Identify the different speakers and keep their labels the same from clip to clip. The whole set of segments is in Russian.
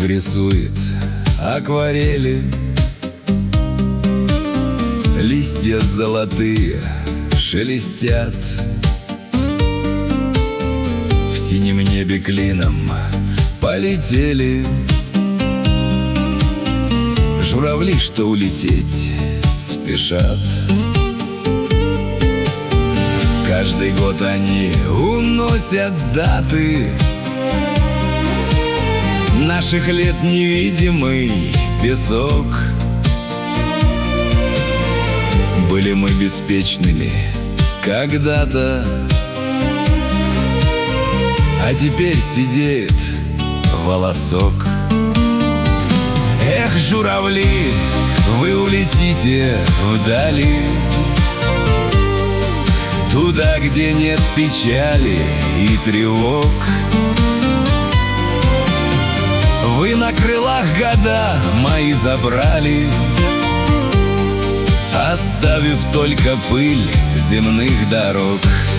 Speaker 1: рисует акварели. Листья золотые шелестят, в синем небе клином полетели журавли, что улететь спешат. Каждый год они уносят даты наших лет, невидимый песок. Были мы беспечными когда-то, а теперь сидеет волосок. Эх, журавли, вы улетите вдали, туда, где нет печали и тревог. Вы на крылах года мои забрали, оставив только пыль земных дорог.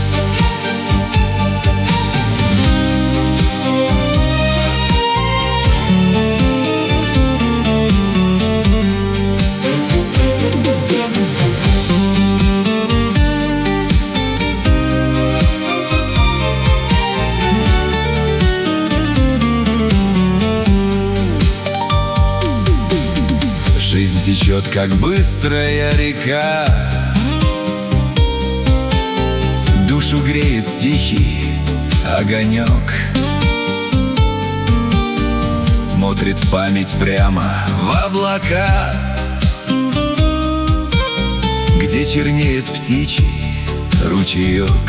Speaker 1: 'Жизнь течет, как быстрая река, душу греет тихий огонек. Смотрит память прямо в облака, где чернеет птичий ручеек.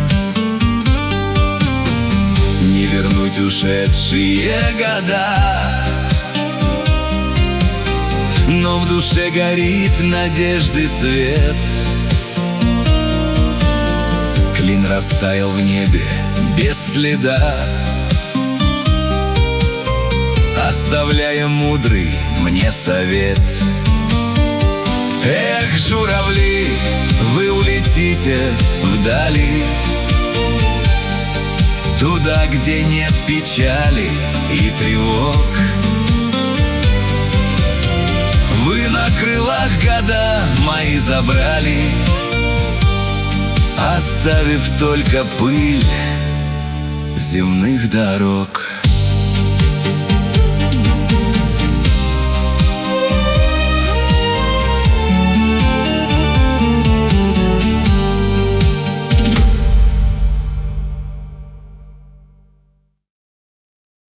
Speaker 1: Не вернуть ушедшие года, но в душе горит надежды свет. Клин растаял в небе без следа, оставляя мудрый мне совет. Эх, журавли, вы улетите вдали, туда, где нет печали и тревог. Вы на крылах года мои забрали, оставив только пыль земных дорог.